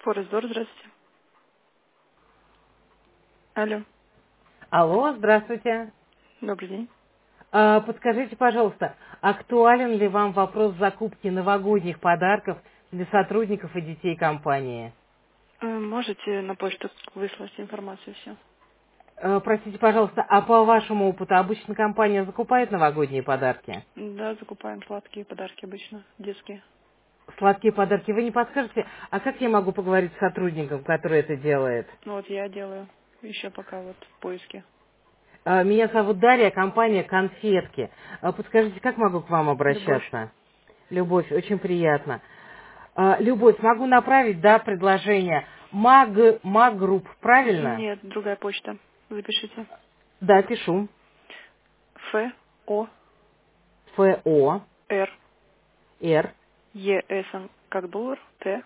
Forest Door, здравствуйте. Алло, Алло, здравствуйте. добрый день. Подскажите, пожалуйста, актуален ли вам вопрос закупки новогодних подарков для сотрудников и детей компании? Можете на почту выслать информацию все? Простите, пожалуйста, а по вашему опыту обычно компания закупает новогодние подарки? Да, закупаем сладкие подарки обычно, детские. Сладкие подарки вы не подскажете? А как я могу поговорить с сотрудником, который это делает? Ну вот я делаю еще пока вот в поиске. Меня зовут Дарья, компания «Конфетки». Подскажите, как могу к вам Любовь. обращаться? Любовь, очень приятно. Любовь, могу направить, да, предложение. Групп, правильно? Нет, другая почта. Запишите. Да, пишу. Ф, О, ФО, Р, Р, Е, С, как доллар, Т,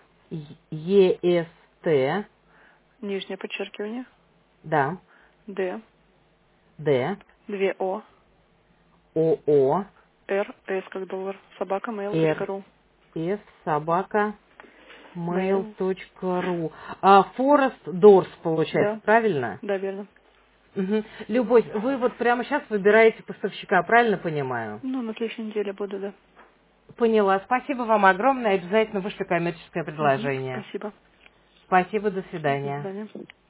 ЕСТ, нижнее подчеркивание, да, Д, Д, 2 О, ОО, Р, С, как доллар, собака, Р, mail.ru. С, собака, Mail, mail.ru. Форест Дорс, получается, да, правильно? да, верно. Мгм. Любовь, вы вот прямо сейчас выбираете поставщика, правильно понимаю? Ну, на следующей неделе буду, да. Поняла. Спасибо вам огромное. Обязательно вышлю коммерческое Угу, предложение. спасибо. Спасибо, до До свидания. свидания.